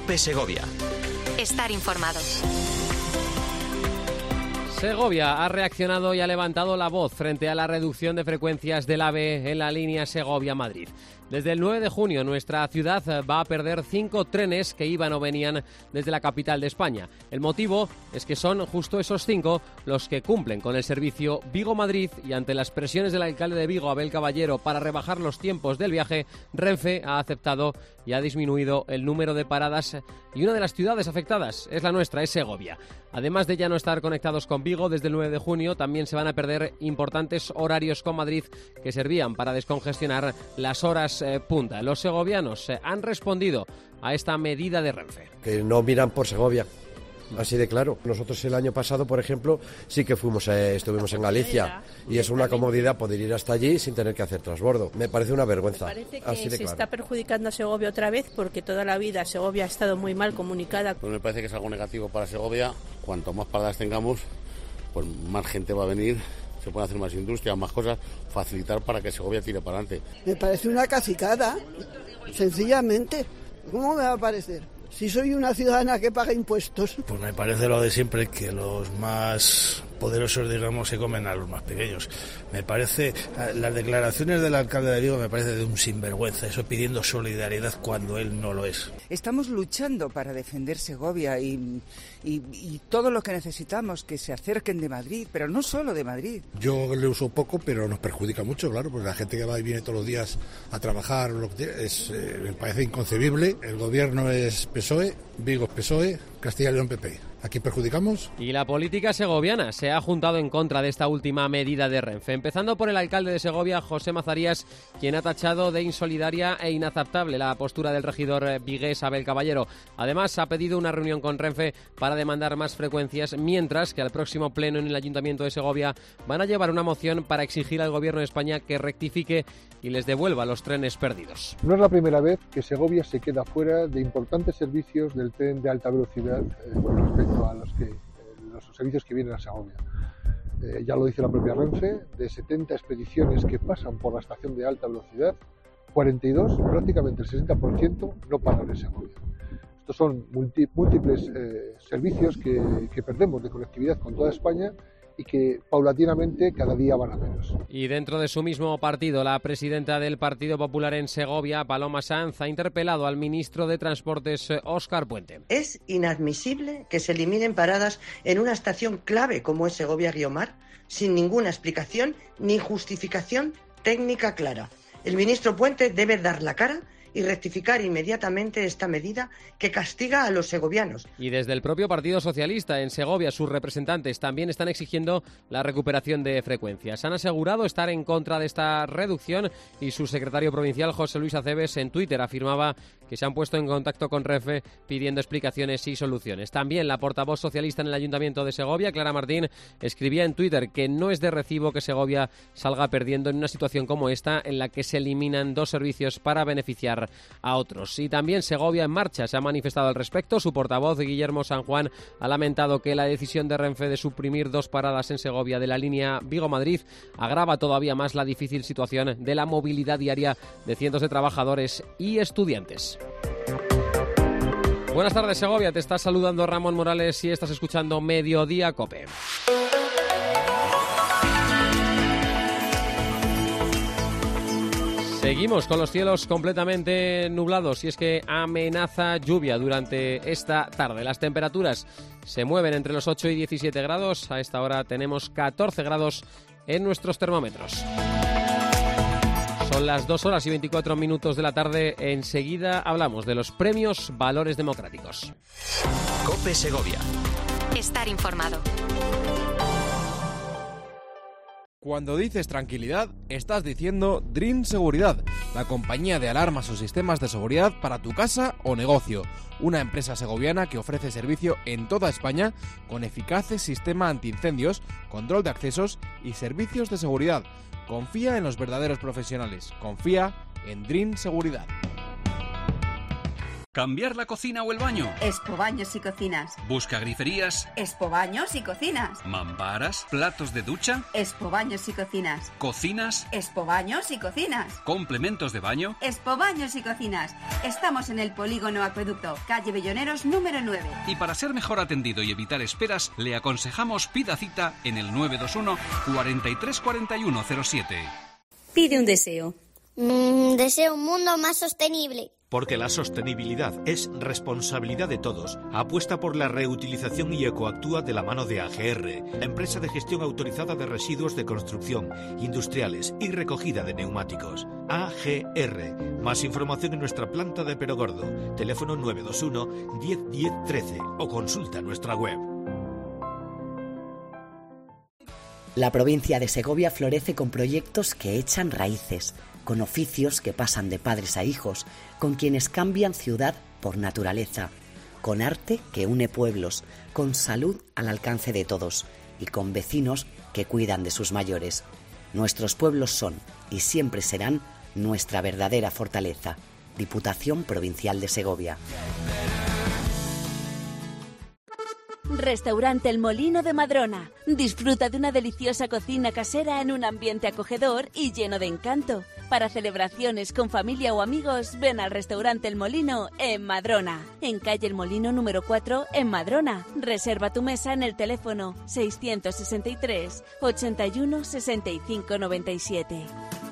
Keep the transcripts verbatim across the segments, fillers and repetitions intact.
COPE Segovia. Estar informado. Segovia ha reaccionado y ha levantado la voz frente a la reducción de frecuencias del AVE en la línea Segovia-Madrid. Desde el nueve de junio nuestra ciudad va a perder cinco trenes que iban o venían desde la capital de España. El motivo es que son justo esos cinco los que cumplen con el servicio Vigo-Madrid, y ante las presiones del alcalde de Vigo, Abel Caballero, para rebajar los tiempos del viaje, Renfe ha aceptado y ha disminuido el número de paradas, y una de las ciudades afectadas es la nuestra, es Segovia. Además de ya no estar conectados con Vigo, desde el nueve de junio también se van a perder importantes horarios con Madrid que servían para descongestionar las horas eh, punta. Los segovianos eh, han respondido a esta medida de Renfe. Que no miran por Segovia. Así de claro. Nosotros el año pasado, por ejemplo, sí que fuimos, eh, estuvimos en Galicia, y es una comodidad poder ir hasta allí sin tener que hacer transbordo. Me parece una vergüenza. Me parece que así de se claro. está perjudicando a Segovia otra vez, porque toda la vida Segovia ha estado muy mal comunicada. Pues me parece que es algo negativo para Segovia. Cuanto más paradas tengamos, pues más gente va a venir, se puede hacer más industria, más cosas, facilitar para que Segovia tire para adelante. Me parece una cacicada, sencillamente. ¿Cómo me va a parecer? Si soy una ciudadana que paga impuestos. Pues me parece lo de siempre, que los más poderosos, digamos, se comen a los más pequeños. Me parece, las declaraciones del alcalde de Vigo me parece de un sinvergüenza, eso pidiendo solidaridad cuando él no lo es. Estamos luchando para defender Segovia y, y, y todo lo que necesitamos, que se acerquen de Madrid, pero no solo de Madrid. Yo le uso poco, pero nos perjudica mucho, claro, porque la gente que va y viene todos los días a trabajar, lo que tiene, es, eh, me parece inconcebible. El gobierno es P S O E, Vigo es P S O E, Castilla y León P P. ¿A quién perjudicamos? Y la política segoviana se ha juntado en contra de esta última medida de Renfe, empezando por el alcalde de Segovia, José Mazarías, quien ha tachado de insolidaria e inaceptable la postura del regidor vigués Abel Caballero. Además, ha pedido una reunión con Renfe para demandar más frecuencias, mientras que al próximo pleno en el Ayuntamiento de Segovia van a llevar una moción para exigir al Gobierno de España que rectifique y les devuelva los trenes perdidos. No es la primera vez que Segovia se queda fuera de importantes servicios del tren de alta velocidad eh, con respecto a los, que, eh, los servicios que vienen a Segovia. Eh, ya lo dice la propia Renfe, de setenta expediciones que pasan por la estación de alta velocidad, cuarenta y dos, prácticamente el sesenta por ciento, no paran en Segovia. Estos son multi, múltiples eh, servicios que, que perdemos de conectividad con toda España y que paulatinamente cada día van a menos. Y dentro de su mismo partido, la presidenta del Partido Popular en Segovia, Paloma Sanz, ha interpelado al ministro de Transportes, Óscar Puente. Es inadmisible que se eliminen paradas en una estación clave como es Segovia-Guiomar, sin ninguna explicación ni justificación técnica clara. El ministro Puente debe dar la cara y rectificar inmediatamente esta medida que castiga a los segovianos. Y desde el propio Partido Socialista en Segovia, sus representantes también están exigiendo la recuperación de frecuencias. Han asegurado estar en contra de esta reducción, y su secretario provincial, José Luis Aceves, en Twitter afirmaba que se han puesto en contacto con Renfe pidiendo explicaciones y soluciones. También la portavoz socialista en el Ayuntamiento de Segovia, Clara Martín, escribía en Twitter que no es de recibo que Segovia salga perdiendo en una situación como esta, en la que se eliminan dos servicios para beneficiar a otros. Y también Segovia en Marcha se ha manifestado al respecto. Su portavoz, Guillermo San Juan, ha lamentado que la decisión de Renfe de suprimir dos paradas en Segovia de la línea Vigo-Madrid agrava todavía más la difícil situación de la movilidad diaria de cientos de trabajadores y estudiantes. Buenas tardes, Segovia. Te está saludando Ramón Morales y estás escuchando Mediodía COPE. Seguimos con los cielos completamente nublados, y es que amenaza lluvia durante esta tarde. Las temperaturas se mueven entre los ocho y diecisiete grados. A esta hora tenemos catorce grados en nuestros termómetros. Son las dos horas y veinticuatro minutos de la tarde. Enseguida hablamos de los premios Valores Democráticos. COPE Segovia. Estar informado. Cuando dices tranquilidad, estás diciendo Dream Seguridad, la compañía de alarmas o sistemas de seguridad para tu casa o negocio. Una empresa segoviana que ofrece servicio en toda España con eficaces sistema antiincendios, control de accesos y servicios de seguridad. Confía en los verdaderos profesionales. Confía en Dream Seguridad. ¿Cambiar la cocina o el baño? Expo Baños y Cocinas. ¿Busca griferías? Expo Baños y Cocinas. ¿Mamparas? ¿Platos de ducha? Expo Baños y Cocinas. ¿Cocinas? Expo Baños y Cocinas. ¿Complementos de baño? Expo Baños y Cocinas. Estamos en el Polígono Acueducto, calle Belloneros número nueve. Y para ser mejor atendido y evitar esperas, le aconsejamos pida cita en el nueve dos uno, cuarenta y tres cuarenta y uno cero siete. Pide un deseo. Mm, deseo un mundo más sostenible. Porque la sostenibilidad es responsabilidad de todos. Apuesta por la reutilización y ecoactúa de la mano de A G R, empresa de gestión autorizada de residuos de construcción, industriales y recogida de neumáticos. A G R. Más información en nuestra planta de Perogordo. Teléfono nueve dos uno, diez, diez, trece o consulta nuestra web. La provincia de Segovia florece con proyectos que echan raíces, con oficios que pasan de padres a hijos, con quienes cambian ciudad por naturaleza, con arte que une pueblos, con salud al alcance de todos y con vecinos que cuidan de sus mayores. Nuestros pueblos son y siempre serán nuestra verdadera fortaleza. Diputación Provincial de Segovia. Restaurante El Molino de Madrona. Disfruta de una deliciosa cocina casera en un ambiente acogedor y lleno de encanto. Para celebraciones con familia o amigos, ven al Restaurante El Molino en Madrona. En calle El Molino número cuatro, en Madrona. Reserva tu mesa en el teléfono seiscientos sesenta y tres, ochenta y uno, sesenta y cinco, noventa y siete.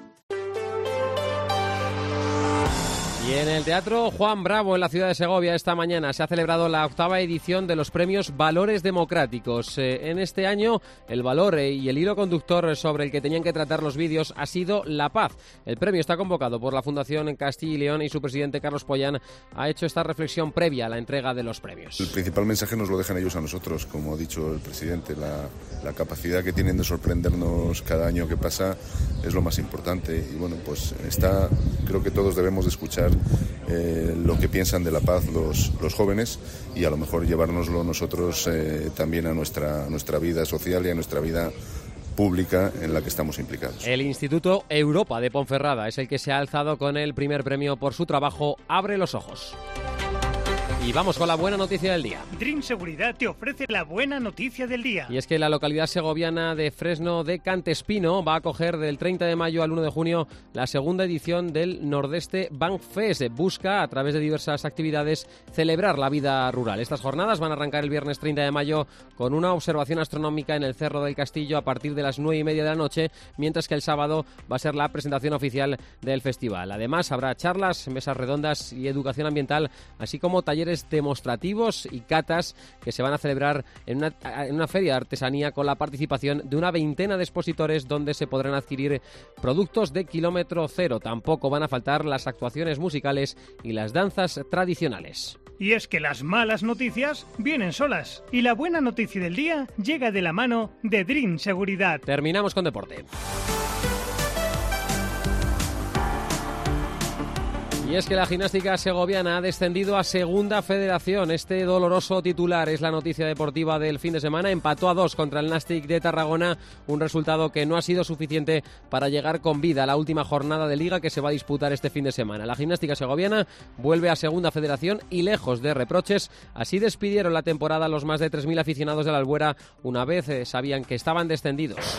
Y en el Teatro Juan Bravo, en la ciudad de Segovia, esta mañana se ha celebrado la octava edición de los premios Valores Democráticos. Eh, en este año, el valor eh, y el hilo conductor sobre el que tenían que tratar los vídeos ha sido la paz. El premio está convocado por la Fundación Castilla y León y su presidente, Carlos Pollán, ha hecho esta reflexión previa a la entrega de los premios. El principal mensaje nos lo dejan ellos a nosotros, como ha dicho el presidente. La, la capacidad que tienen de sorprendernos cada año que pasa es lo más importante. Y bueno, pues está, creo que todos debemos de escuchar Eh, lo que piensan de la paz los, los jóvenes y a lo mejor llevárnoslo nosotros eh, también a nuestra, a nuestra vida social y a nuestra vida pública en la que estamos implicados. El Instituto Europa de Ponferrada es el que se ha alzado con el primer premio por su trabajo Abre los Ojos. Y vamos con la buena noticia del día. Dream Seguridad te ofrece la buena noticia del día. Y es que la localidad segoviana de Fresno de Cantespino va a acoger del treinta de mayo al uno de junio la segunda edición del Nordeste Bank Fest. Busca, a través de diversas actividades, celebrar la vida rural. Estas jornadas van a arrancar el viernes treinta de mayo con una observación astronómica en el Cerro del Castillo a partir de las nueve y media de la noche, mientras que el sábado va a ser la presentación oficial del festival. Además, habrá charlas, mesas redondas y educación ambiental, así como talleres demostrativos y catas que se van a celebrar en una, en una feria de artesanía con la participación de una veintena de expositores donde se podrán adquirir productos de kilómetro cero. Tampoco van a faltar las actuaciones musicales y las danzas tradicionales. Y es que las malas noticias vienen solas y la buena noticia del día llega de la mano de Dream Seguridad. Terminamos con deporte. Y es que la gimnástica segoviana ha descendido a Segunda Federación. Este doloroso titular es la noticia deportiva del fin de semana. Empató a dos contra el Nàstic de Tarragona, un resultado que no ha sido suficiente para llegar con vida a la última jornada de Liga que se va a disputar este fin de semana. La gimnástica segoviana vuelve a Segunda Federación y, lejos de reproches, así despidieron la temporada los más de tres mil aficionados de la Albuera una vez eh, sabían que estaban descendidos.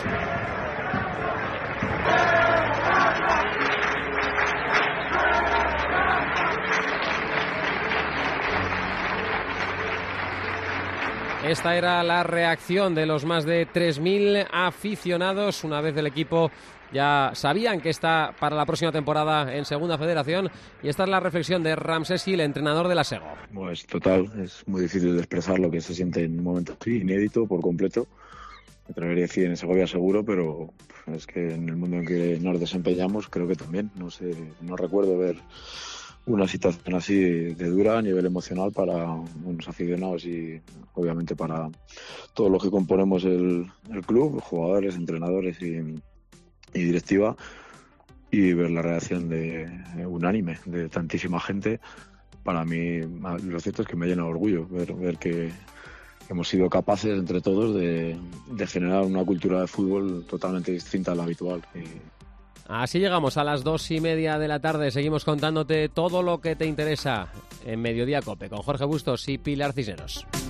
Esta era la reacción de los más de tres mil aficionados una vez el equipo ya sabían que está para la próxima temporada en Segunda Federación, y esta es la reflexión de Ramsés Gil, entrenador de la Sego. Pues total, es muy difícil de expresar lo que se siente en un momento así, inédito por completo. Me atrevería a decir en Segovia seguro, pero es que en el mundo en que nos desempeñamos creo que también. No sé, no recuerdo ver una situación así de dura a nivel emocional para unos aficionados y obviamente para todos los que componemos el, el club, jugadores, entrenadores y, y directiva, y ver la reacción de unánime de tantísima gente. Para mí lo cierto es que me llena de orgullo ver, ver que hemos sido capaces entre todos de, de generar una cultura de fútbol totalmente distinta a la habitual. Y, Así llegamos a las dos y media de la tarde. Seguimos contándote todo lo que te interesa en Mediodía Cope con Jorge Bustos y Pilar Cisneros.